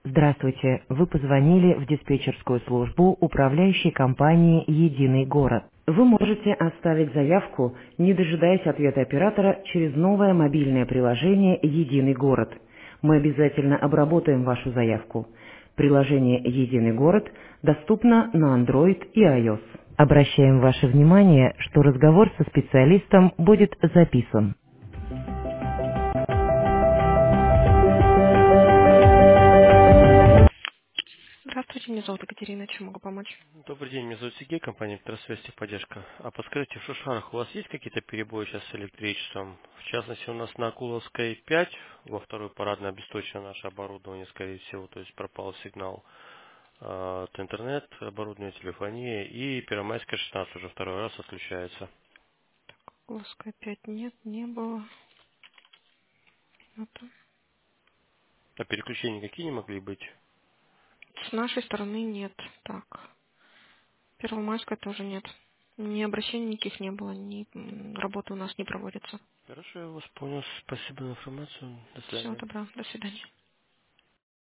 Здравствуйте, вы позвонили в диспетчерскую службу управляющей компании «Единый город». Вы можете оставить заявку, не дожидаясь ответа оператора, через новое мобильное приложение «Единый город». Мы обязательно обработаем вашу заявку. Приложение «Единый город» доступно на Android и iOS. Обращаем ваше внимание, что разговор со специалистом будет записан. Здравствуйте, меня зовут Екатерина, чем могу помочь? Добрый день, меня зовут Сергей, компания «Электросвязь Техподдержка». А подскажите, в Шушарах у вас есть какие-то перебои сейчас с электричеством? В частности, у нас на Акуловской 5, во второй парадной обесточено наше оборудование, скорее всего, то есть пропал сигнал от интернет, оборудование, телефония, и Первомайская 16 уже второй раз отключается. Лоска опять нет, не было. Это- А переключения какие не могли быть? С нашей стороны нет. Так, Первомайская тоже нет. Ни обращений никаких не было, ни работы у нас не проводятся. Хорошо, я вас понял. Спасибо за информацию. До Всего свидания. добра, до свидания.